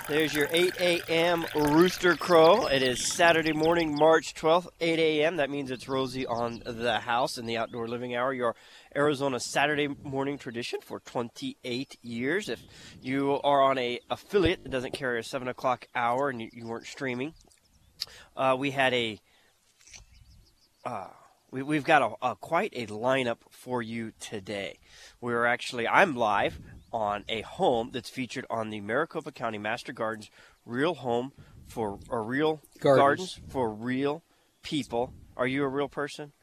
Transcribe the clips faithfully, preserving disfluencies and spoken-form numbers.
There's your eight a.m. rooster crow. It is Saturday morning, March twelfth, eight a.m. That means it's Rosie on the house in the outdoor living hour, your Arizona Saturday morning tradition for twenty-eight years. If you are on a affiliate that doesn't carry a seven o'clock hour and you, you weren't streaming, uh, we had a uh, we, we've got a, a quite a lineup for you today. We're actually I'm live on a home that's featured on the Maricopa County Master Gardens Real Home for or Real Gardens. Gardens for Real People. Are you a real person?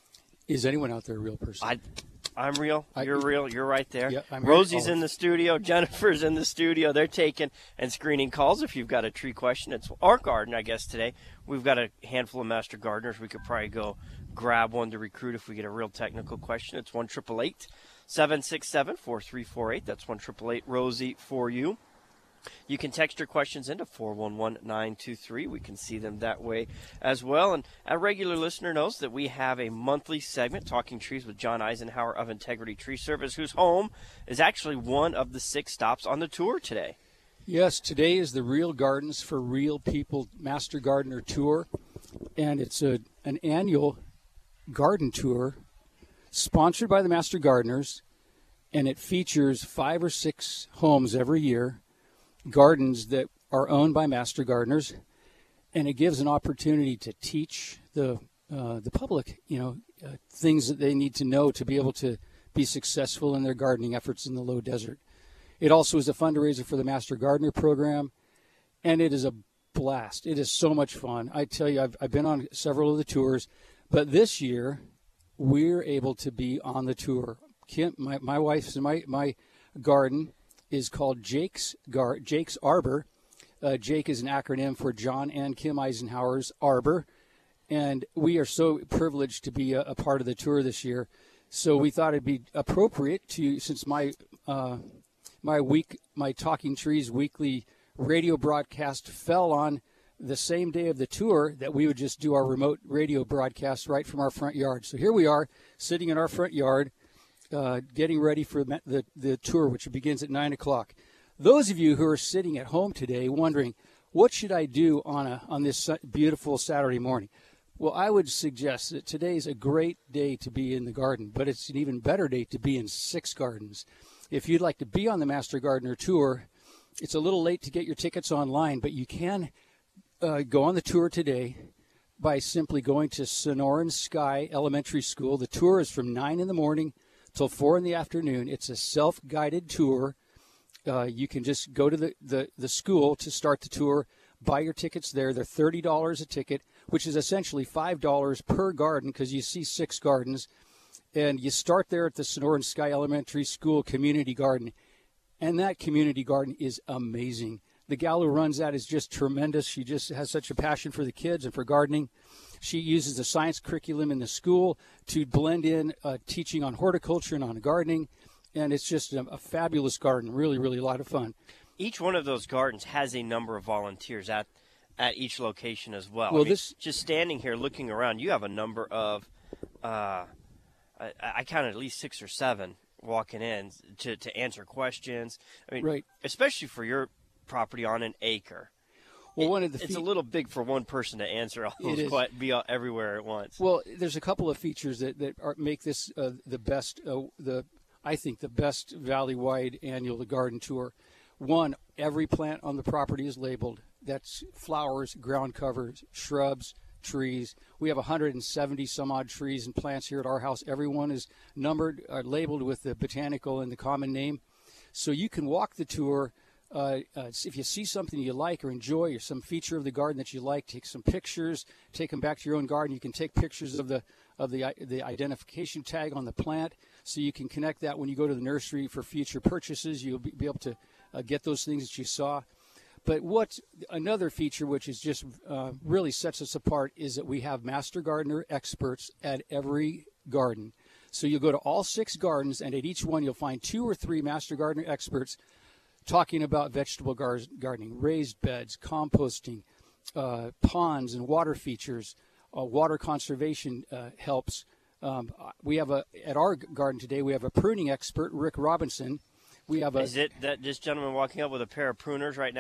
Is anyone out there a real person? I, I'm real. I- You're real. You're right there. Yeah, I'm here. Rosie's Oh. in the studio. Jennifer's in the studio. They're taking and screening calls. If you've got a tree question, it's our garden, I guess, today. We've got a handful of master gardeners. We could probably go grab one to recruit if we get a real technical question. It's one triple eight, seven six seven, four three four eight. That's one triple eight, Rosie for you. You can text your questions into four one one, nine two three. We can see them that way as well. And a regular listener knows that we have a monthly segment, Talking Trees with John Eisenhower of Integrity Tree Service, whose home is actually one of the six stops on the tour today. Yes, today is the Real Gardens for Real People Master Gardener Tour, and it's a an annual garden tour sponsored by the Master Gardeners, and it features five or six homes every year, gardens that are owned by Master Gardeners, and it gives an opportunity to teach the uh, the public, you know, uh, things that they need to know to be able to be successful in their gardening efforts in the low desert. It also is a fundraiser for the Master Gardener program, and it is a blast. It is so much fun. I tell you, I've, I've been on several of the tours, but this year we're able to be on the tour. Kim, my, my wife's my my garden is called Jake's Gar Jake's Arbor. Uh, Jake is an acronym for John and Kim Eisenhower's Arbor, and we are so privileged to be a, a part of the tour this year. So we thought it'd be appropriate to, since my uh, my week my Talking Trees weekly radio broadcast fell on the same day of the tour, that we would just do our remote radio broadcast right from our front yard. So here we are, sitting in our front yard, uh, getting ready for the, the, the tour, which begins at nine o'clock. Those of you who are sitting at home today wondering, what should I do on a on this beautiful Saturday morning? Well, I would suggest that today is a great day to be in the garden, but it's an even better day to be in six gardens. If you'd like to be on the Master Gardener Tour, it's a little late to get your tickets online, but you can Uh, go on the tour today by simply going to Sonoran Sky Elementary School. The tour is from nine in the morning till four in the afternoon. It's a self-guided tour. Uh, you can just go to the, the, the school to start the tour, buy your tickets there. They're thirty dollars a ticket, which is essentially five dollars per garden because you see six gardens. And you start there at the Sonoran Sky Elementary School Community Garden. And that community garden is amazing. The gal who runs that is just tremendous. She just has such a passion for the kids and for gardening. She uses the science curriculum in the school to blend in uh, teaching on horticulture and on gardening. And it's just a, a fabulous garden, really, really a lot of fun. Each one of those gardens has a number of volunteers at, at each location as well. Well, I mean, this just standing here looking around, you have a number of, uh, I, I counted at least six or seven walking in to, to answer questions. I mean, right. Especially for your property on an acre. Well, it, one of the it's fe- a little big for one person to answer all those, is. quite, be all, everywhere at once. Well, there's a couple of features that that are, make this uh, the best. Uh, the I think the best valley-wide annual garden tour. One, every plant on the property is labeled. That's flowers, ground covers, shrubs, trees. We have one hundred seventy some odd trees and plants here at our house. Everyone is numbered, uh, labeled with the botanical and the common name, so you can walk the tour. Uh, uh, if you see something you like or enjoy, or some feature of the garden that you like, take some pictures, take them back to your own garden. You can take pictures of the of the the identification tag on the plant, so you can connect that when you go to the nursery for future purchases. You'll be, be able to uh, get those things that you saw. But what's another feature which is just uh, really sets us apart is that we have Master Gardener experts at every garden. So you'll go to all six gardens, and at each one you'll find two or three Master Gardener experts talking about vegetable gar gardening, raised beds, composting, uh, ponds and water features, uh, water conservation uh, helps. Um, we have a at our garden today. We have a pruning expert, Rick Robinson. We have a. Is it that this gentleman walking up with a pair of pruners right now?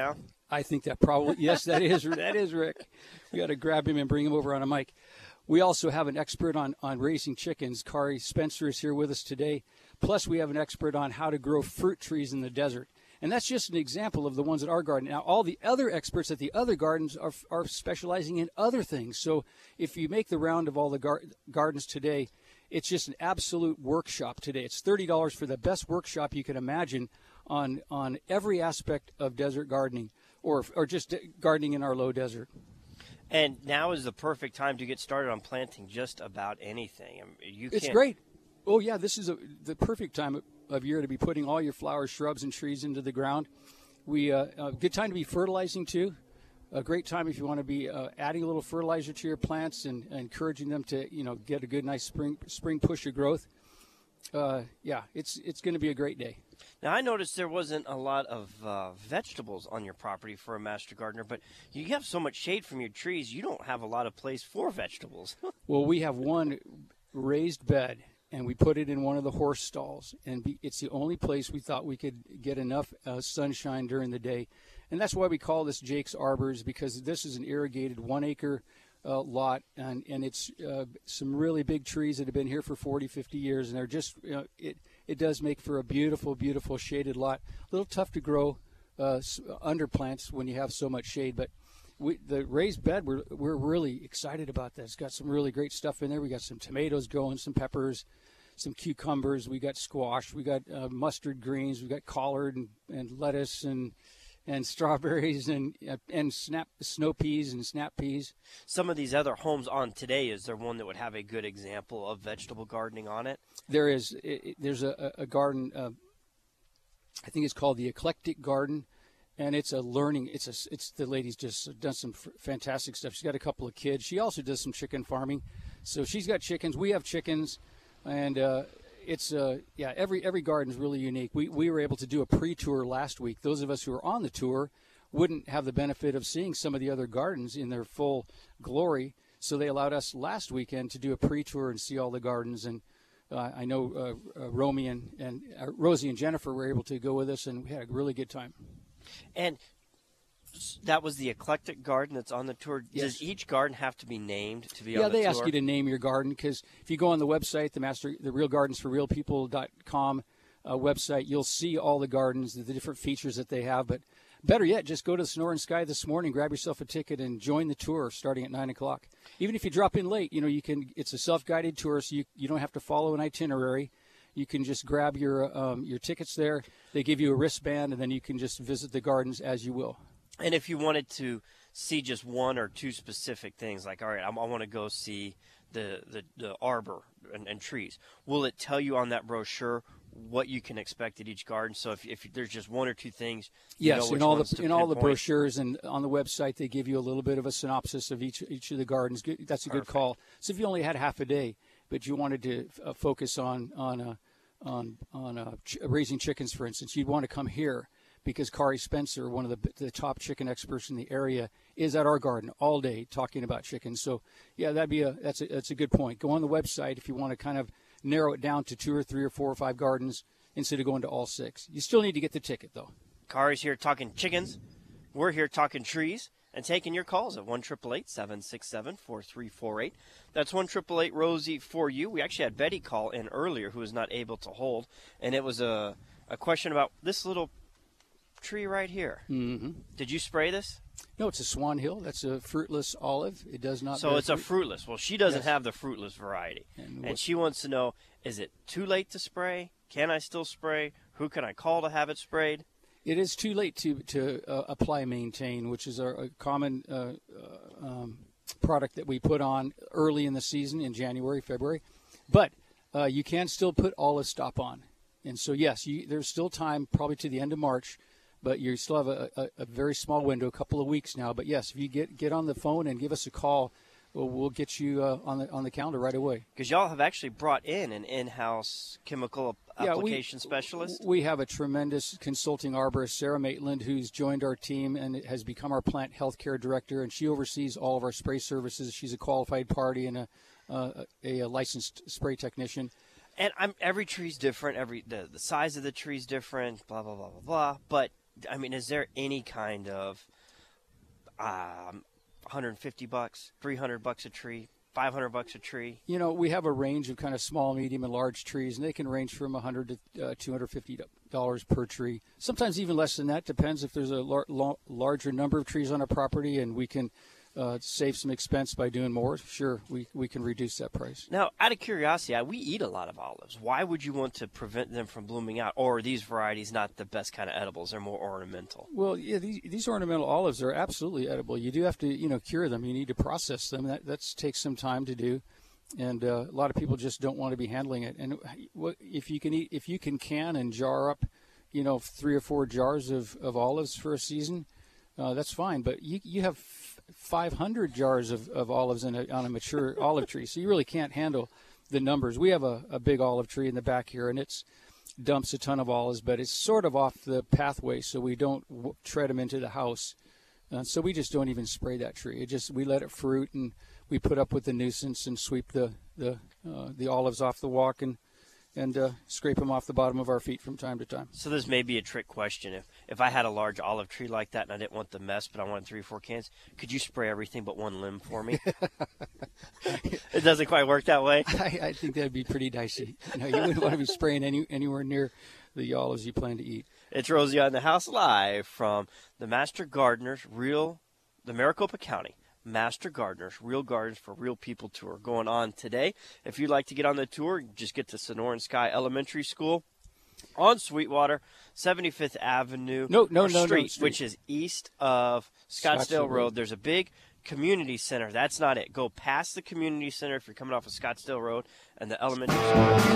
I think that probably, yes, that is that is Rick. We got to grab him and bring him over on a mic. We also have an expert on, on raising chickens. Kari Spencer is here with us today. Plus, we have an expert on how to grow fruit trees in the desert. And that's just an example of the ones at our garden. Now, all the other experts at the other gardens are, are specializing in other things. So if you make the round of all the gar- gardens today, it's just an absolute workshop today. It's thirty dollars for the best workshop you can imagine on on every aspect of desert gardening or or just gardening in our low desert. And now is the perfect time to get started on planting just about anything. I mean, you it's can't... great. Oh, yeah, this is a, the perfect time of year to be putting all your flowers, shrubs, and trees into the ground. We uh, a good time to be fertilizing, too. A great time if you want to be uh, adding a little fertilizer to your plants and, and encouraging them to, you know, get a good, nice spring spring push of growth. Uh, yeah, it's it's going to be a great day. Now, I noticed there wasn't a lot of uh, vegetables on your property for a master gardener, but you have so much shade from your trees, you don't have a lot of place for vegetables. Well, we have one raised bed, and we put it in one of the horse stalls, and be, it's the only place we thought we could get enough uh, sunshine during the day. And that's why we call this Jake's Arbors, because this is an irrigated one-acre uh, lot, and, and it's uh, some really big trees that have been here for forty, fifty years, and they're just, you know, it, it does make for a beautiful, beautiful shaded lot. A little tough to grow uh, under plants when you have so much shade, but we, the raised bed, we're, we're really excited about that. It's got some really great stuff in there. We got some tomatoes growing, some peppers, some cucumbers. We got squash. We got uh, mustard greens. We got collard and, and lettuce and and strawberries and and snap snow peas and snap peas. Some of these other homes on today, is there one that would have a good example of vegetable gardening on it? There is. It, it, there's a, a garden. Uh, I think it's called the Eclectic Garden, and it's a learning. It's a. It's the lady's just done some f- fantastic stuff. She's got a couple of kids. She also does some chicken farming, so she's got chickens. We have chickens, and. Uh, It's uh yeah every every garden is really unique. We we were able to do a pre-tour last week. Those of us who were on the tour wouldn't have the benefit of seeing some of the other gardens in their full glory, so they allowed us last weekend to do a pre-tour and see all the gardens. And uh, I know uh, uh, Romy and and uh, Rosie and Jennifer were able to go with us, and we had a really good time. And that was the Eclectic Garden that's on the tour. Yes. Does each garden have to be named to be yeah, on the tour? Yeah, they ask you to name your garden, because if you go on the website, the Master, the Real Gardens for Real People dot com uh, website, you'll see all the gardens, the different features that they have. But better yet, just go to the Sonoran Sky this morning, grab yourself a ticket, and join the tour starting at nine o'clock. Even if you drop in late, you know you can. It's a self-guided tour, so you you don't have to follow an itinerary. You can just grab your um, your tickets there. They give you a wristband, and then you can just visit the gardens as you will. And if you wanted to see just one or two specific things, like, all right, I, I want to go see the, the, the arbor and, and trees, will it tell you on that brochure what you can expect at each garden? So if, if there's just one or two things, you yes, know which in all ones the to in all the pinpoint? brochures and on the website, they give you a little bit of a synopsis of each each of the gardens. Good- That's a good Perfect. call. So if you only had half a day, but you wanted to uh, focus on on uh, on on uh, ch- raising chickens, for instance, you'd want to come here, because Kari Spencer, one of the, the top chicken experts in the area, is at our garden all day talking about chickens. So, yeah, that'd be a that's a that's a good point. Go on the website if you want to kind of narrow it down to two or three or four or five gardens instead of going to all six. You still need to get the ticket, though. Kari's here talking chickens. We're here talking trees and taking your calls at one eight eight eight, seven six seven, four three four eight. That's one eight eight eight, Rosie for you. We actually had Betty call in earlier, who was not able to hold, and it was a a question about this little tree right here. Mm-hmm. Did you spray this? No, it's a Swan Hill. That's a fruitless olive. It does not. So bear it's a fruit. fruitless. Well, she doesn't Yes. have the fruitless variety. And And, what- she wants to know, is it too late to spray? Can I still spray? Who can I call to have it sprayed? It is too late to to uh, apply maintain, which is our a common uh, uh, um, product that we put on early in the season in January, February. But uh, you can still put Olive Stop on, and so yes, you, there's still time, probably to the end of March. But you still have a, a, a very small window, a couple of weeks now. But yes, if you get get on the phone and give us a call, we'll, we'll get you uh, on the on the calendar right away. Because y'all have actually brought in an in-house chemical Yeah, we- application specialist. We have a tremendous consulting arborist, Sarah Maitland, who's joined our team and has become our plant healthcare director, and she oversees all of our spray services. She's a qualified party and a uh, a, a licensed spray technician. And I'm, every tree's different. Every the, the size of the tree's different. Blah blah blah blah blah. But I mean, is there any kind of um, one hundred fifty bucks, three hundred bucks a tree, five hundred bucks a tree? You know, we have a range of kind of small, medium, and large trees, and they can range from one hundred to uh, two hundred fifty dollars per tree. Sometimes even less than that. Depends if there's a lar- lar- larger number of trees on a property, and we can uh, save some expense by doing more. Sure, we we can reduce that price. Now, out of curiosity, I- we eat a lot of olives. Why would you want to prevent them from blooming out? Or are these varieties not the best kind of edibles? They're more ornamental. Well, yeah, these, these ornamental olives are absolutely edible. You do have to, you know, cure them. You need to process them. That that's takes some time to do, and uh, a lot of people just don't want to be handling it. And what if you can eat, if you can can and jar up, you know, three or four jars of, of olives for a season, uh, that's fine. But you you have five hundred jars of, of olives in a, on a mature olive tree, so you really can't handle the numbers. We have a, a big olive tree in the back here, and it's dumps a ton of olives, but it's sort of off the pathway, so we don't w- tread them into the house. Uh, so we just don't even spray that tree. It just we let it fruit, and we put up with the nuisance and sweep the the uh, the olives off the walk and and uh, scrape them off the bottom of our feet from time to time. So this may be a trick question. If if I had a large olive tree like that and I didn't want the mess, but I wanted three or four cans, could you spray everything but one limb for me? It doesn't quite work that way. I, I think that'd be pretty dicey. You know, you wouldn't want to be spraying any anywhere near the olives you plan to eat. It's Rosie on the House live from the Master Gardeners, real, the Maricopa County Master Gardeners, Real Gardens for Real People tour going on today. If you'd like to get on the tour, just get to Sonoran Sky Elementary School on Sweetwater, seventy-fifth Avenue No, no, or no, no, Street, street. which is east of Scottsdale, Scottsdale Road. Road. There's a big community center. That's not it. Go past the community center if you're coming off of Scottsdale Road, and the elementary school is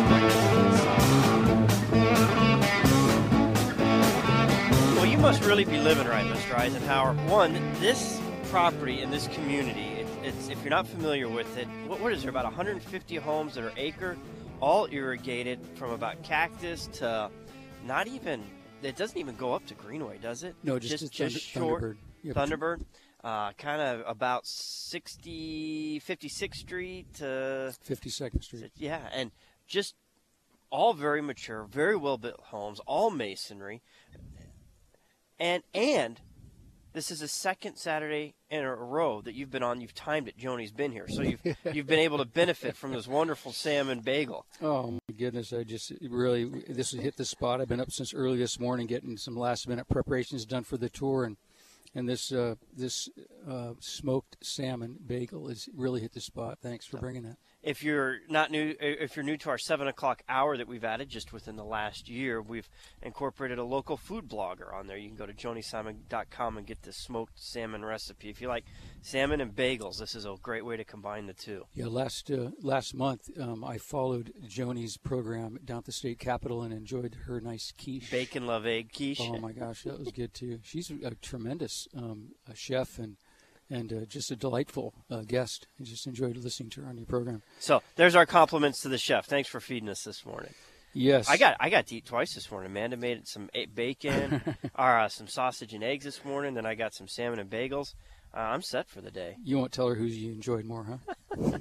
well, you must really be living right, Mister Eisenhower. One, this property in this community, it, it's, if you're not familiar with it, what, what is there, about one hundred fifty homes that are acre, all irrigated from about Cactus to not even, it doesn't even go up to Greenway, does it? No, just, just, just just Thunder, short. Thunderbird. Yep. Thunderbird, uh, kind of about sixty, fifty-sixth Street to fifty-second Street. yeah, and just all very mature, very well built homes, all masonry, and and this is the second Saturday in a row that you've been on. You've timed it. Joni's been here, so you've you've been able to benefit from this wonderful salmon bagel. Oh my goodness! I just really this has hit the spot. I've been up since early this morning getting some last minute preparations done for the tour, and and this uh, this uh, smoked salmon bagel has really hit the spot. Thanks for bringing that. If you're not new, if you're new to our seven o'clock hour that we've added just within the last year, we've incorporated a local food blogger on there. You can go to joni simon dot com and get the smoked salmon recipe. If you like salmon and bagels, this is a great way to combine the two. Yeah, last uh, last month um, I followed Joni's program down at the state capitol and enjoyed her nice quiche. Bacon love egg quiche. Oh my gosh, that was good too. She's a tremendous um, a chef and. And uh, just a delightful uh, guest. I just enjoyed listening to her on your program. So there's our compliments to the chef. Thanks for feeding us this morning. Yes, I got I got to eat twice this morning. Amanda made some bacon, or uh, some sausage and eggs this morning. Then I got some salmon and bagels. Uh, I'm set for the day. You won't tell her who you enjoyed more, huh?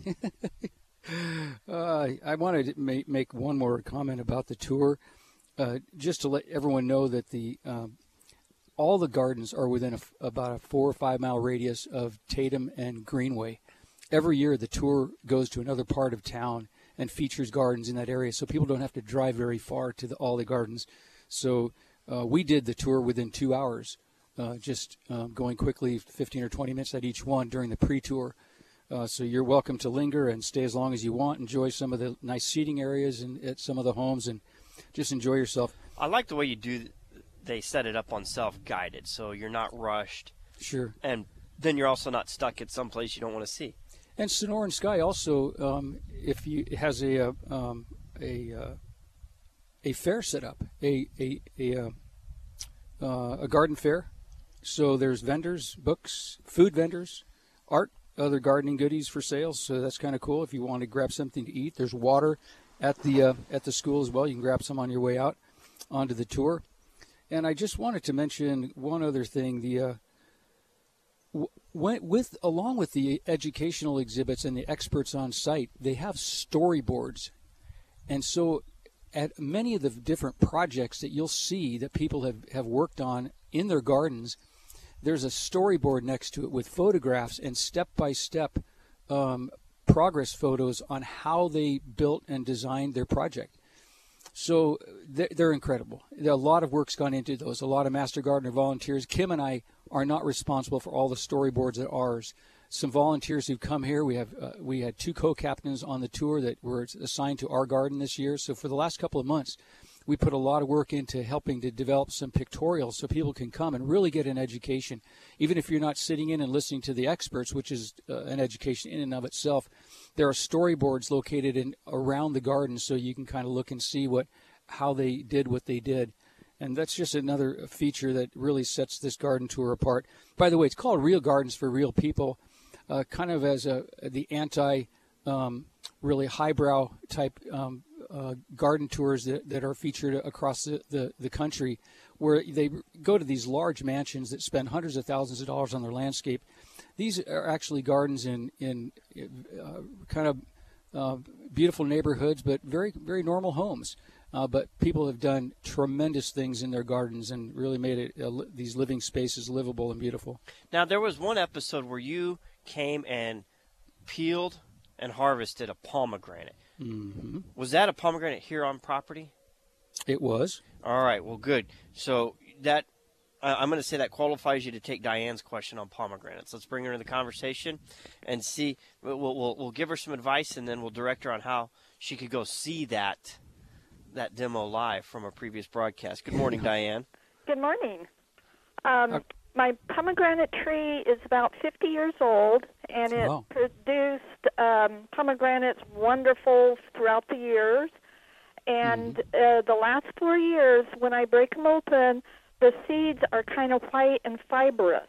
uh, I wanted to make, make one more comment about the tour, uh, just to let everyone know that the um, all the gardens are within a, about a four or five mile radius of Tatum and Greenway. Every year the tour goes to another part of town and features gardens in that area, so people don't have to drive very far to the, all the gardens. So uh, we did the tour within two hours, uh, just um, going quickly, fifteen or twenty minutes at each one during the pre-tour. Uh, so you're welcome to linger and stay as long as you want, enjoy some of the nice seating areas and at some of the homes, and just enjoy yourself. I like the way you do. They set it up on self-guided, so you're not rushed. Sure. And then you're also not stuck at some place you don't want to see. And Sonoran Sky also, um, if you has a uh, um, a uh, a fair set up, a a a, uh, uh, a garden fair. So there's vendors, books, food vendors, art, other gardening goodies for sale. So that's kind of cool. If you want to grab something to eat, there's water at the uh, at the school as well. You can grab some on your way out onto the tour. And I just wanted to mention one other thing. The uh, w- with along with the educational exhibits and the experts on site, they have storyboards, and so at many of the different projects that you'll see that people have, have worked on in their gardens, there's a storyboard next to it with photographs and step-by-step um, progress photos on how they built and designed their project. So they're incredible. A lot of work's gone into those. A lot of Master Gardener volunteers. Kim and I are not responsible for all the storyboards that are ours. Some volunteers who've come here. We have uh, we had two co-captains on the tour that were assigned to our garden this year. So for the last couple of months, we put a lot of work into helping to develop some pictorials so people can come and really get an education. Even if you're not sitting in and listening to the experts, which is uh, an education in and of itself, there are storyboards located in around the garden so you can kind of look and see what how they did what they did. And that's just another feature that really sets this garden tour apart. By the way, it's called Real Gardens for Real People, uh, kind of as a the anti um, really highbrow type um, uh, garden tours that, that are featured across the, the, the country, where they go to these large mansions that spend hundreds of thousands of dollars on their landscape. These are actually gardens in, in uh, kind of uh, beautiful neighborhoods, but very, very normal homes. Uh, but people have done tremendous things in their gardens and really made it uh, li- these living spaces livable and beautiful. Now, there was one episode where you came and peeled and harvested a pomegranate. Mm-hmm. Was that a pomegranate here on property? It was. All right, well, good. So that uh, I'm going to say that qualifies you to take Diane's question on pomegranates. Let's bring her into the conversation and see. We'll, we'll, we'll give her some advice, and then we'll direct her on how she could go see that that demo live from a previous broadcast. Good morning, Diane. Good morning. Um, my pomegranate tree is about fifty years old, and it Wow. produced um, pomegranates wonderful throughout the years. And mm-hmm. uh, the last four years, when I break them open, the seeds are kind of white and fibrous.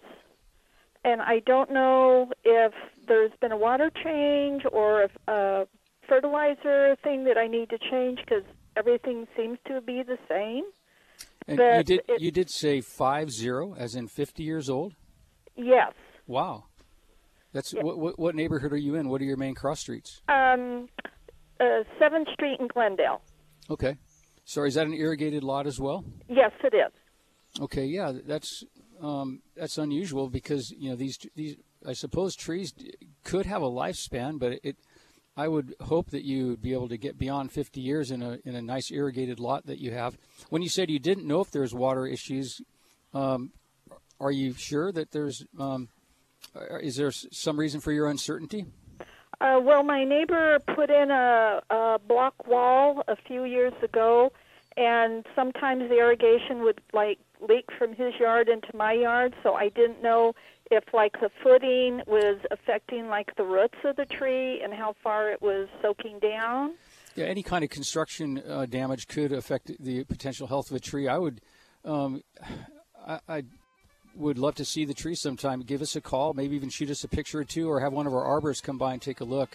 And I don't know if there's been a water change or if a fertilizer thing that I need to change, because everything seems to be the same. And but you did it, you did say five zero, as in fifty years old? Yes. Wow. That's Yeah. what, what what neighborhood are you in? What are your main cross streets? Um, uh, seventh Street in Glendale. Okay. So is that an irrigated lot as well? Yes, it is. Okay, yeah, that's um, that's unusual because you know these these I suppose trees could have a lifespan, but it I would hope that you would be able to get beyond fifty years in a in a nice irrigated lot that you have. When you said you didn't know if there's water issues, um, are you sure that there's um, is there some reason for your uncertainty? Uh, well, my neighbor put in a, a block wall a few years ago, and sometimes the irrigation would like leak from his yard into my yard, so I didn't know if like the footing was affecting like the roots of the tree and how far it was soaking down. Yeah, any kind of construction uh, damage could affect the potential health of a tree. I would, um, I, I would love to see the tree sometime. Give us a call, maybe even shoot us a picture or two, or have one of our arborists come by and take a look.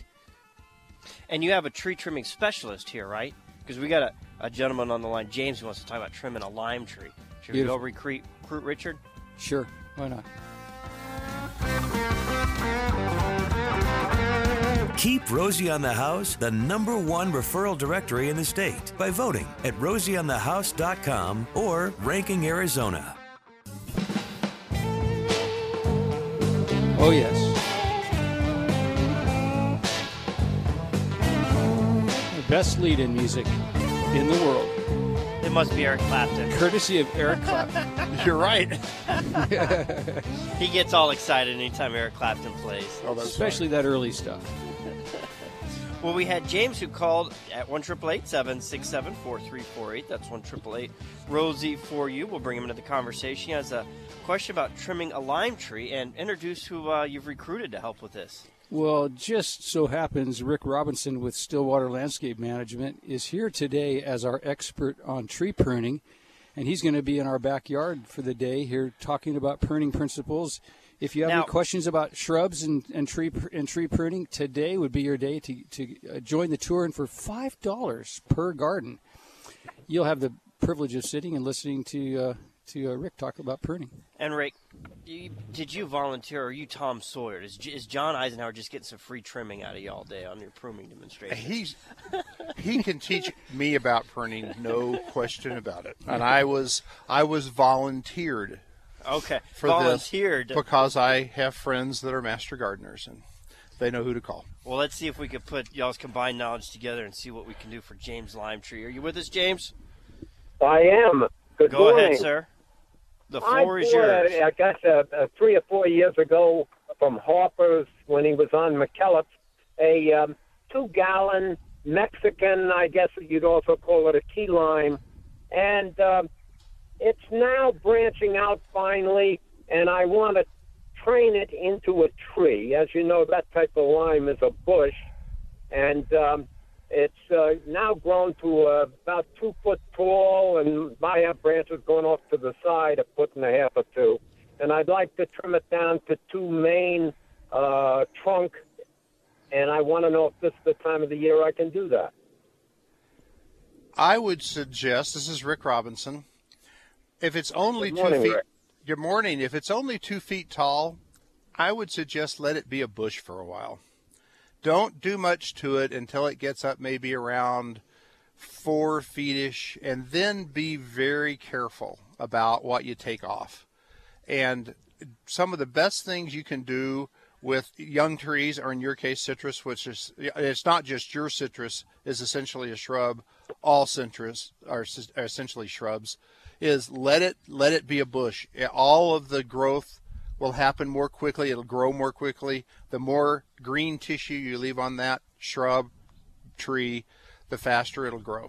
And you have a tree trimming specialist here, right? Because we got a, a gentleman on the line, James, who wants to talk about trimming a lime tree. Should Beautiful. we go recruit, recruit Richard? Sure, why not? Keep Rosie on the House the number one referral directory in the state by voting at rosie on the house dot com or Ranking Arizona. Oh, yes. The best lead-in music in the world. It must be Eric Clapton. Courtesy of Eric Clapton. You're right. He gets all excited anytime Eric Clapton plays. Oh, that's Especially that early stuff. Well, we had James who called at one eight eight eight, seven six seven, four three four eight. That's one eight eight eight, Rosie for you. We'll bring him into the conversation. He has a question about trimming a lime tree, and introduce who uh, you've recruited to help with this. Well, just so happens Rick Robinson with Stillwater Landscape Management is here today as our expert on tree pruning, and he's going to be in our backyard for the day here talking about pruning principles. If you have Now- any questions about shrubs and, and tree pr- and tree pruning, today would be your day to to uh, join the tour, and for five dollars per garden, you'll have the privilege of sitting and listening to uh, to uh, Rick talk about pruning. And Rick, you, did you volunteer, or are you Tom Sawyer? Is, is John Eisenhower just getting some free trimming out of you all day on your pruning demonstration? He's he can teach me about pruning, no question about it. And I was I was volunteered Okay, for volunteered. this because I have friends that are master gardeners, and they know who to call. Well, let's see if we can put y'all's combined knowledge together and see what we can do for James Lime Tree. Are you with us, James? I am. Good Go morning. ahead, sir. The floor I is bought, yours. uh, I guess uh, uh, three or four years ago from Harper's when he was on McKellips, a um, two-gallon Mexican, I guess you'd also call it a key lime, and um, it's now branching out finally, and I want to train it into a tree. As you know, that type of lime is a bush, and um, it's uh, now grown to uh, about two foot tall, and I have branches going off to the side a foot and a half or two. And I'd like to trim it down to two main uh, trunk, and I want to know if this is the time of the year I can do that. I would suggest, this is Rick Robinson, if it's only Good morning, two feet. Rick. Good morning. If it's only two feet tall, I would suggest let it be a bush for a while. Don't do much to it until it gets up maybe around four feet-ish, and then be very careful about what you take off. And some of the best things you can do with young trees, or in your case citrus, which is, it's not just your citrus is essentially a shrub, all citrus are essentially shrubs, is let it let it be a bush. All of the growth will happen more quickly. It'll grow more quickly. The more green tissue you leave on that shrub, tree, the faster it'll grow.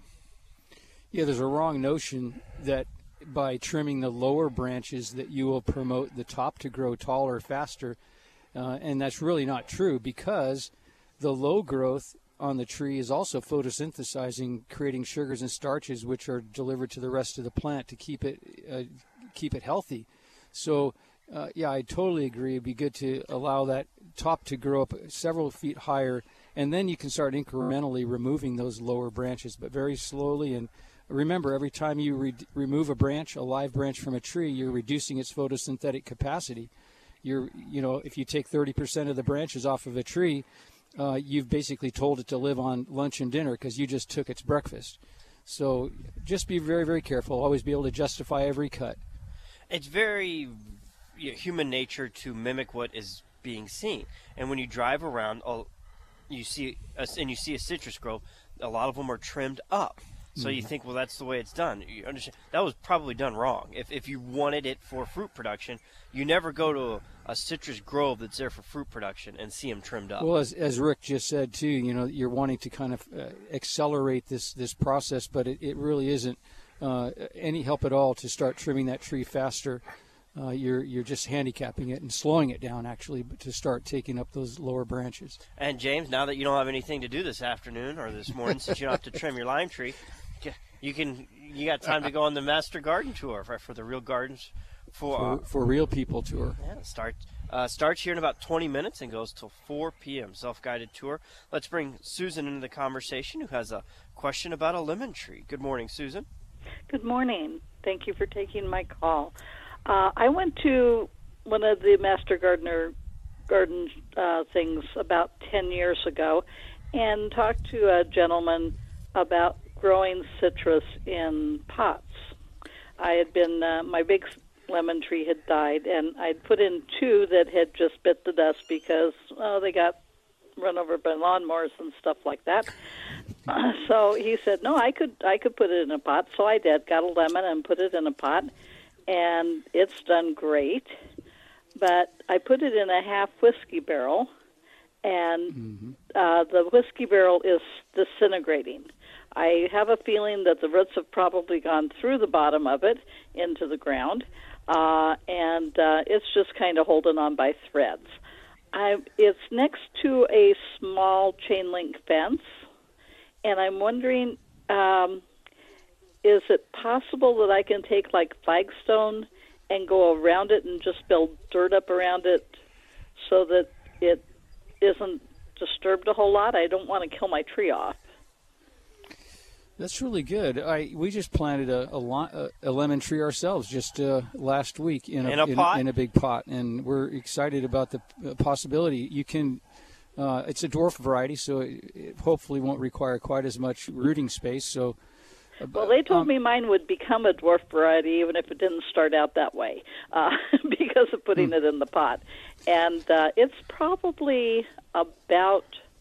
Yeah, there's a wrong notion that by trimming the lower branches that you will promote the top to grow taller faster, uh, and that's really not true, because the low growth on the tree is also photosynthesizing, creating sugars and starches which are delivered to the rest of the plant to keep it uh, keep it healthy. So uh, yeah, I totally agree. It'd be good to allow that top to grow up several feet higher, and then you can start incrementally removing those lower branches, but very slowly. And remember, every time you re- remove a branch, a live branch from a tree, you're reducing its photosynthetic capacity. You're, you know, if you take thirty percent of the branches off of a tree, uh, you've basically told it to live on lunch and dinner because you just took its breakfast. So just be very, very careful. Always be able to justify every cut. It's very you know, human nature to mimic what is being seen. And when you drive around, you see a, and you see a citrus grove, a lot of them are trimmed up. So you think, well, that's the way it's done. You understand that was probably done wrong. If if you wanted it for fruit production, you never go to a, a citrus grove that's there for fruit production and see them trimmed up. Well, as as Rick just said too, you know, you're wanting to kind of uh, accelerate this this process, but it, it really isn't uh, any help at all to start trimming that tree faster. Uh, you're you're just handicapping it and slowing it down, actually, but to start taking up those lower branches. And James, now that you don't have anything to do this afternoon or this morning, since you don't have to trim your lime tree, you can you got time to go on the Master Garden Tour for, for the Real Gardens for For, uh, for Real People Tour. yeah, start uh, starts here in about twenty minutes and goes till four p.m. Self-guided tour. Let's bring Susan into the conversation, who has a question about a lemon tree. Good morning, Susan. Good morning. Thank you for taking my call. Uh, I went to one of the Master Gardener garden uh, things about ten years ago and talked to a gentleman about growing citrus in pots. I had been, uh, my big lemon tree had died, and I'd put in two that had just bit the dust because oh, they got run over by lawnmowers and stuff like that. Uh, so he said, no, I could I could put it in a pot. So I did, got a lemon and put it in a pot, and it's done great. But I put it in a half whiskey barrel, and mm-hmm. uh, the whiskey barrel is disintegrating. I have a feeling that the roots have probably gone through the bottom of it into the ground, uh, and uh, it's just kind of holding on by threads. I, it's next to a small chain link fence, and I'm wondering, um, is it possible that I can take like flagstone and go around it and just build dirt up around it so that it isn't disturbed a whole lot? I don't want to kill my tree off. That's really good. I we just planted a a, a lemon tree ourselves just uh, last week in a, in a in, pot? in a big pot, and we're excited about the possibility. You can, uh, it's a dwarf variety, so it, it hopefully won't require quite as much rooting space. So Well, they told um, me mine would become a dwarf variety even if it didn't start out that way uh, because of putting hmm. it in the pot. And uh, it's probably about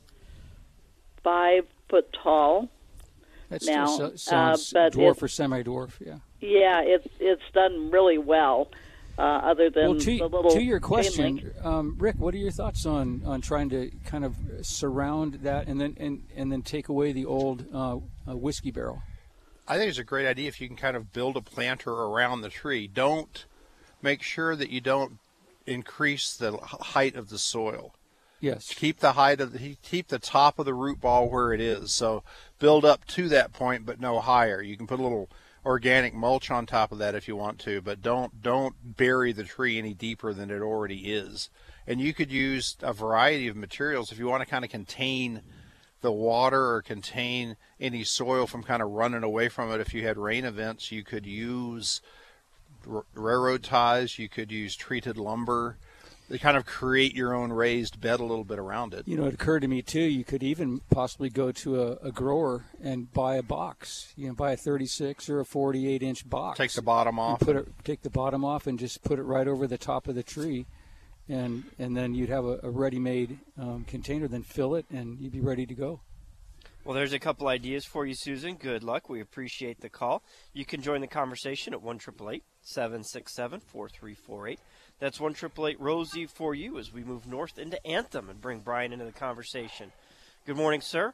five foot tall. That now, still so, sounds uh, but dwarf it, or semi-dwarf, yeah. Yeah, it's it's done really well. Uh, other than Well, to, the little to your chain question, link. um, Rick, what are your thoughts on, on trying to kind of surround that and then and, and then take away the old uh, uh, whiskey barrel? I think it's a great idea if you can kind of build a planter around the tree. Don't make sure that you don't increase the height of the soil. Yes. Keep the height of the, keep the top of the root ball where it is. So build up to that point, but no higher. You can put a little organic mulch on top of that if you want to, but don't don't bury the tree any deeper than it already is. And you could use a variety of materials if you want to kind of contain the water or contain any soil from kind of running away from it. If you had rain events, you could use r- railroad ties, you could use treated lumber. They kind of create your own raised bed a little bit around it. You know, it occurred to me, too, you could even possibly go to a, a grower and buy a box. You know, buy a thirty-six or a forty-eight inch box. Take the bottom off. Put it, take the bottom off and just put it right over the top of the tree. And and then you'd have a, a ready-made um, container, then fill it, and you'd be ready to go. Well, there's a couple ideas for you, Susan. Good luck. We appreciate the call. You can join the conversation at one eight eight eight, seven six seven, four three four eight. That's one eight eight eight, Rosie for you as we move north into Anthem and bring Brian into the conversation. Good morning, sir.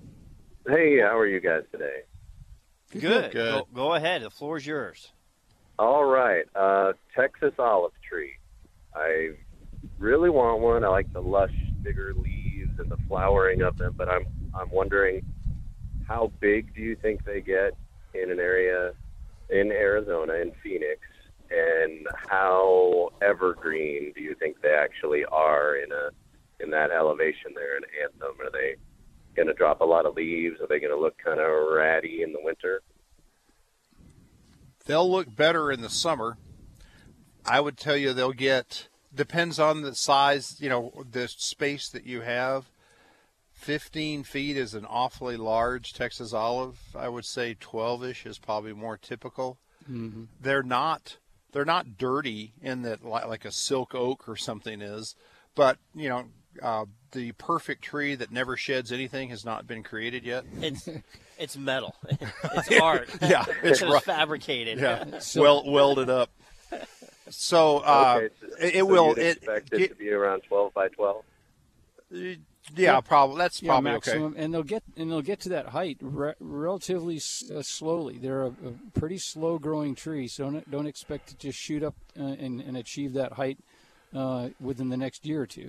Hey, how are you guys today? Good. Good. Go, go ahead. The floor is yours. All right. Uh, Texas olive tree. I really want one. I like the lush, bigger leaves and the flowering of them, but I'm I'm wondering how big do you think they get in an area in Arizona, in Phoenix, and how evergreen do you think they actually are in a in that elevation there in Anthem? Are they going to drop a lot of leaves? Are they going to look kind of ratty in the winter? They'll look better in the summer. I would tell you they'll get, depends on the size, you know, the space that you have. fifteen feet is an awfully large Texas olive. I would say twelve-ish is probably more typical. Mm-hmm. They're not they're not dirty in that like a silk oak or something is, but you know uh, the perfect tree that never sheds anything has not been created yet. It's it's metal. It's art. Yeah, it's it was fabricated. Yeah, so, well welded up. So uh, okay, so, it, it so will. you'd It, expect it, it to be around twelve by twelve. Yeah, yeah, probably. That's yeah, probably maximum, okay. and they'll get and they'll get to that height re- relatively uh, slowly. They're a, a pretty slow-growing tree, so don't, don't expect to just shoot up uh, and, and achieve that height uh, within the next year or two.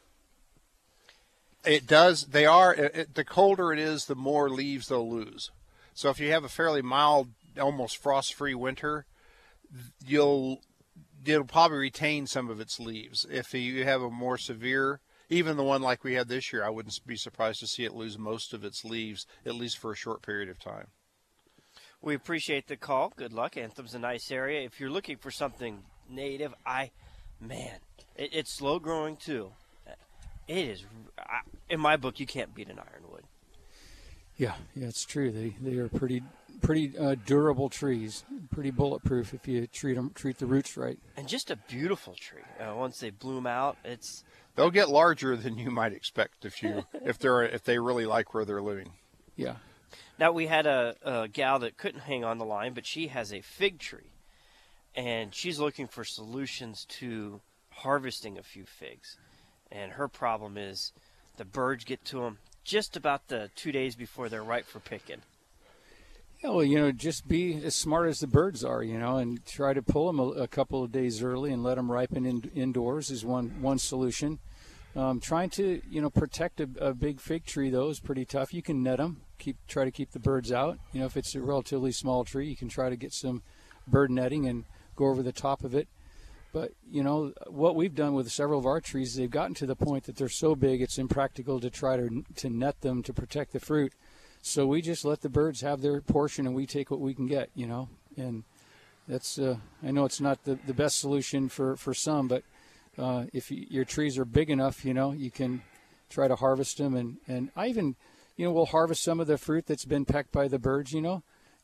It does. They are. It, the colder it is, the more leaves they'll lose. So if you have a fairly mild, almost frost-free winter, you'll it'll probably retain some of its leaves. If you have a more severe, even the one like we had this year, I wouldn't be surprised to see it lose most of its leaves, at least for a short period of time. We appreciate the call. Good luck. Anthem's a nice area. If you're looking for something native, I, man, it, it's slow growing too. It is, I, in my book, you can't beat an ironwood. Yeah, yeah, it's true. They they are pretty pretty uh, durable trees, pretty bulletproof if you treat them treat the roots right. And just a beautiful tree. Uh, once they bloom out, it's. They'll get larger than you might expect if you if they're if they really like where they're living. Yeah. Now we had a, a gal that couldn't hang on the line, but she has a fig tree, and she's looking for solutions to harvesting a few figs. And her problem is the birds get to them just about the two days before they're ripe for picking. Yeah, well, you know, just be as smart as the birds are, you know, and try to pull them a, a couple of days early and let them ripen in, indoors is one one solution. Um, trying to, you know, protect a, a big fig tree, though, is pretty tough. You can net them, keep try to keep the birds out. You know, if it's a relatively small tree, you can try to get some bird netting and go over the top of it. But, you know, what we've done with several of our trees, they've gotten to the point that they're so big it's impractical to try to to net them to protect the fruit. So we just let the birds have their portion and we take what we can get, you know. And that's, uh, I know it's not the, the best solution for, for some, but uh, if you, your trees are big enough, you know, you can try to harvest them. And, and I even, you know, we'll harvest some of the fruit that's been pecked by the birds, you know.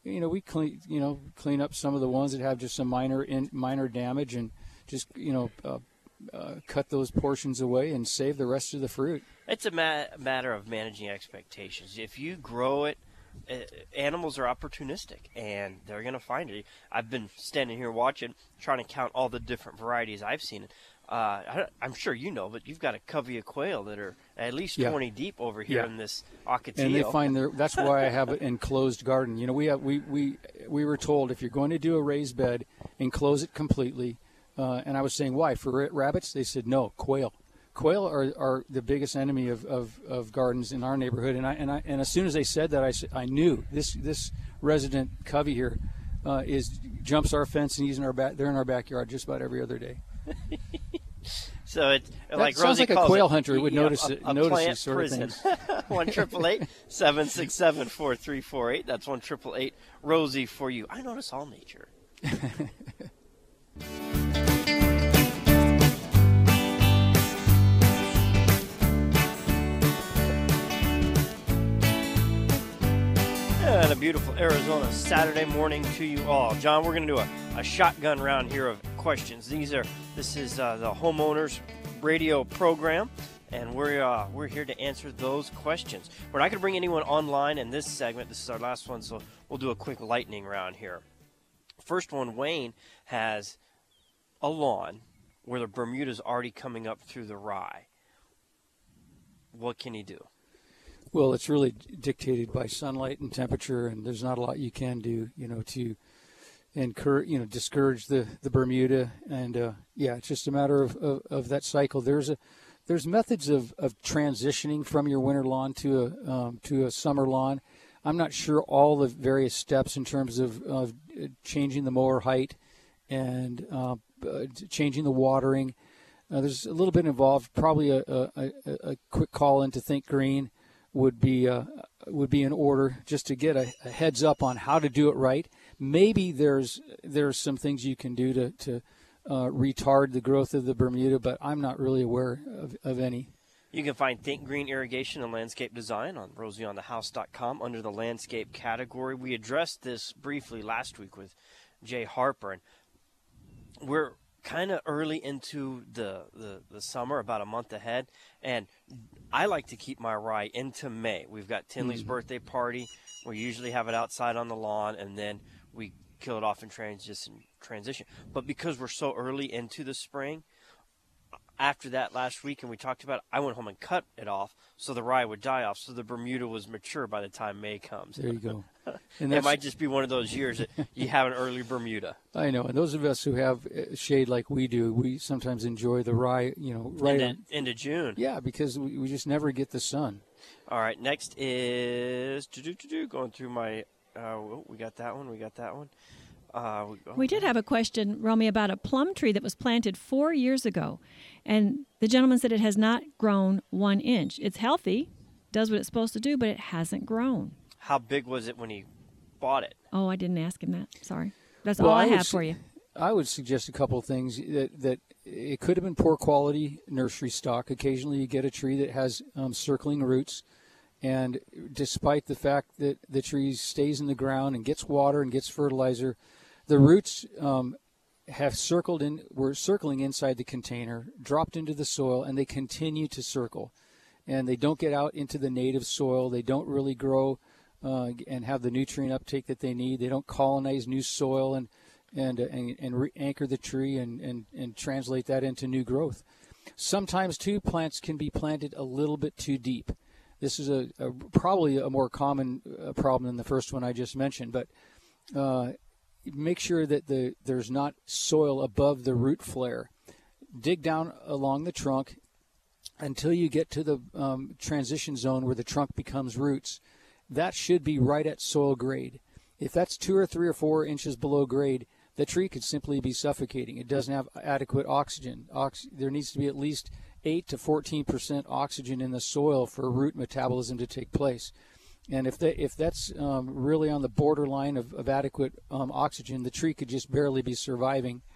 you know, we clean, you know, clean up some of the ones that have just some minor in, minor damage, and just, you know, uh, uh, cut those portions away and save the rest of the fruit. It's a ma- matter of managing expectations. If you grow it, uh, animals are opportunistic, and they're going to find it. I've been standing here watching, trying to count all the different varieties I've seen. Uh, I, I'm sure you know, but you've got a covey of quail that are at least Yeah. twenty deep over here Yeah. in this Ocotillo. And they find their, that's why I have an enclosed garden. You know, we have, we, we we were told if you're going to do a raised bed, enclose it completely. Uh, and I was saying, why? For rabbits? They said, no, quail. Quail are, are the biggest enemy of, of, of gardens in our neighborhood. And I and I and as soon as they said that, I I knew this this resident covey here uh, is jumps our fence and he's in our back. They're in our backyard just about every other day. So it's That like sounds Rosie like a calls quail it, hunter would yeah, notice a, it- a notice plant these sort of prison. things. One triple eight seven six seven four three four eight. That's one triple eight Rosie for you. I notice all nature. And a beautiful Arizona Saturday morning to you all. John, we're going to do a, a shotgun round here of questions. These are this is uh, the homeowners radio program, and we're uh, we're here to answer those questions. We're not going to bring anyone online in this segment. This is our last one, so we'll do a quick lightning round here. First one, Wayne has a lawn where the Bermuda's already coming up through the rye. What can he do? Well, it's really dictated by sunlight and temperature, and there's not a lot you can do, you know, to encourage, you know, discourage the, the Bermuda. And uh, yeah, it's just a matter of, of, of that cycle. There's a there's methods of, of transitioning from your winter lawn to a um, to a summer lawn. I'm not sure all the various steps in terms of, of changing the mower height and uh, changing the watering. Uh, there's a little bit involved. Probably a, a, a, a quick call into Think Green would be uh, would be in order, just to get a, a heads up on how to do it right. Maybe there's there's some things you can do to to uh, retard the growth of the Bermuda, but I'm not really aware of, of any. You can find Think Green Irrigation and Landscape Design on rosie on the house dot com under the landscape category. We addressed this briefly last week with Jay Harper, and we're kind of early into the, the, the summer, about a month ahead, and I like to keep my rye into May. We've got Tinley's Mm-hmm. birthday party. We usually have it outside on the lawn, and then we kill it off in transition. transition. But because we're so early into the spring, after that last week, and we talked about it, I went home and cut it off so the rye would die off, so the Bermuda was mature by the time May comes. There you go. And It that's, might just be one of those years that you have an early Bermuda. I know, and those of us who have uh, shade like we do, we sometimes enjoy the rye, you know, right into, on, into June. yeah, because we, we just never get the sun. All right, next is do-do-do-do, going through my uh, oh, we got that one, we got that one. Uh, we, oh, We did have a question, Romy, about a plum tree that was planted four years ago. And the gentleman said it has not grown one inch. It's healthy, does what it's supposed to do, but it hasn't grown. How big was it when he bought it? Oh, I didn't ask him that. Sorry. That's Well, all I, I would have s- for you. I would suggest a couple of things that, that it could have been poor quality nursery stock. Occasionally you get a tree that has um, circling roots, and despite the fact that the tree stays in the ground and gets water and gets fertilizer, the roots um, have circled in, were circling inside the container, dropped into the soil, and they continue to circle. And they don't get out into the native soil. They don't really grow uh, and have the nutrient uptake that they need. They don't colonize new soil and and uh, and, and re- anchor the tree and, and, and translate that into new growth. Sometimes, too, plants can be planted a little bit too deep. This is a, a probably a more common uh, problem than the first one I just mentioned, but uh, make sure that the there's not soil above the root flare. Dig down along the trunk until you get to the um, transition zone where the trunk becomes roots. That should be right at soil grade. If that's two or three or four inches below grade, the tree could simply be suffocating. It doesn't have adequate oxygen. Ox- there needs to be at least eight to fourteen percent oxygen in the soil for root metabolism to take place. And if that, if that's um, really on the borderline of, of adequate um, oxygen, the tree could just barely be surviving.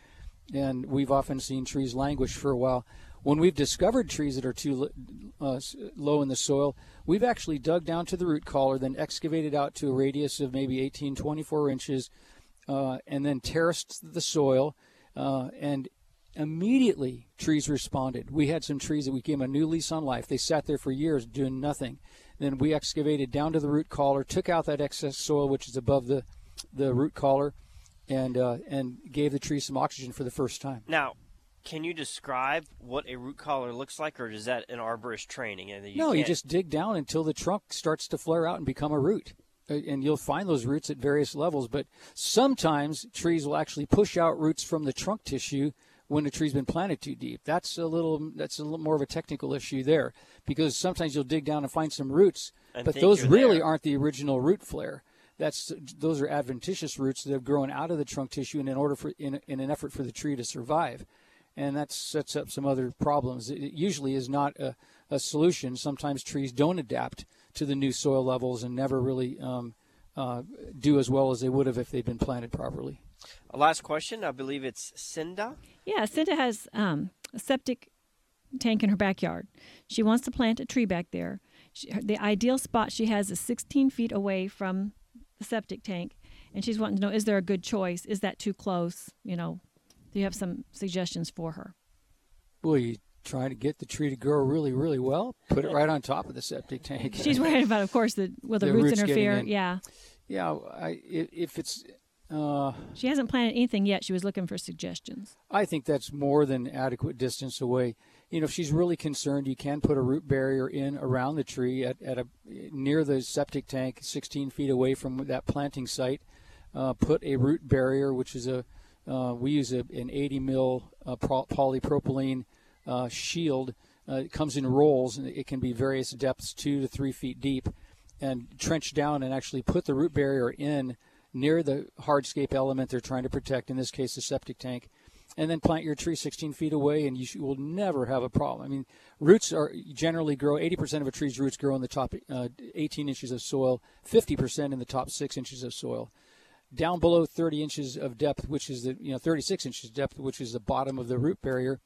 and we've often seen trees languish for a while. When we've discovered trees that are too uh, low in the soil, we've actually dug down to the root collar, then excavated out to a radius of maybe eighteen, twenty-four inches, uh, and then terraced the soil, uh, and immediately trees responded. We had some trees that we gave them a new lease on life. They sat there for years doing nothing. Then we excavated down to the root collar, took out that excess soil, which is above the, the root collar, and uh, and gave the tree some oxygen for the first time. Now, can you describe what a root collar looks like, or is that an arborist training? And you no, can't... you just dig down until the trunk starts to flare out and become a root. And you'll find those roots at various levels. But sometimes trees will actually push out roots from the trunk tissue when the tree's been planted too deep. That's a little that's a little more of a technical issue there, because sometimes you'll dig down and find some roots, and but those really there. aren't the original root flare. That's those are adventitious roots that have grown out of the trunk tissue in an order for in, in an effort for the tree to survive. And that sets up some other problems. It usually is not a, a solution. Sometimes trees don't adapt to the new soil levels and never really um, uh, do as well as they would have if they'd been planted properly. A last question. I believe it's Cinda. Yeah, Cinda has um, a septic tank in her backyard. She wants to plant a tree back there. She, the ideal spot she has is sixteen feet away from the septic tank, and she's wanting to know, is there a good choice? Is that too close? You know, do you have some suggestions for her? Well, you try to get the tree to grow really, really well. Put it right on top of the septic tank. She's worried about, of course, the will the, the roots, roots interfere. in. Yeah. Yeah, I, if it's... Uh, she hasn't planted anything yet. She was looking for suggestions. I think that's more than adequate distance away. You know, if she's really concerned, you can put a root barrier in around the tree at, at a near the septic tank, sixteen feet away from that planting site. Uh, put a root barrier, which is a uh, we use a, an eighty mil uh, polypropylene uh, shield. Uh, it comes in rolls, and it can be various depths, two to three feet deep, and trench down and actually put the root barrier in near the hardscape element they're trying to protect, in this case the septic tank, and then plant your tree sixteen feet away, and you sh- will never have a problem. I mean, roots are generally grow, eighty percent of a tree's roots grow in the top uh, eighteen inches of soil, fifty percent in the top six inches of soil. Down below thirty inches of depth, which is the, you know, thirty-six inches depth, which is the bottom of the root barrier,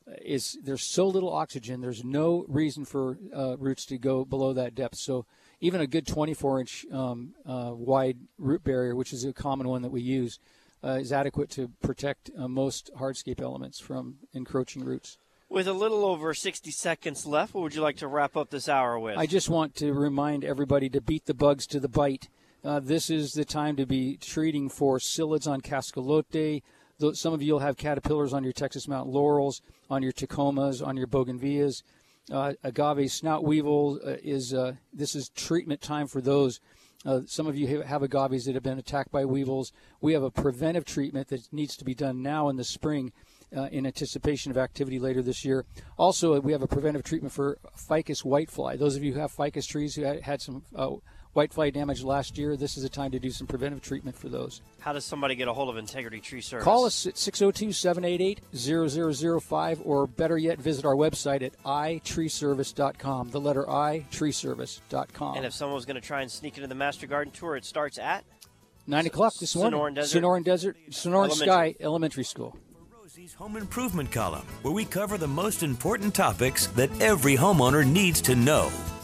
is there's so little oxygen, there's no reason for uh, roots to go below that depth. So even a good twenty-four inch um, uh, wide root barrier, which is a common one that we use, uh, is adequate to protect uh, most hardscape elements from encroaching roots. With a little over sixty seconds left, what would you like to wrap up this hour with? I just want to remind everybody to beat the bugs to the bite. Uh, this is the time to be treating for psyllids on cascalote. Some of you will have caterpillars on your Texas mountain laurels, on your tacomas, on your bougainvilleas. Uh, agave snout weevil uh, is uh, this is treatment time for those. Uh, some of you have agaves that have been attacked by weevils. We have a preventive treatment that needs to be done now in the spring uh, in anticipation of activity later this year. Also, we have a preventive treatment for ficus whitefly. Those of you who have ficus trees who had, had some uh, whitefly damage last year, this is a time to do some preventive treatment for those. How does somebody get a hold of Integrity Tree Service? Call us at six oh two, seven eight eight, zero zero zero five, or better yet, visit our website at i tree service dot com, the letter I, tree service dot com. And if someone was going to try and sneak into the Master Garden Tour, it starts at? nine o'clock this morning. Sonoran Desert? Sonoran Desert, Sonoran Sky Elementary School. Rosie's Home Improvement column, where we cover the most important topics that every homeowner needs to know.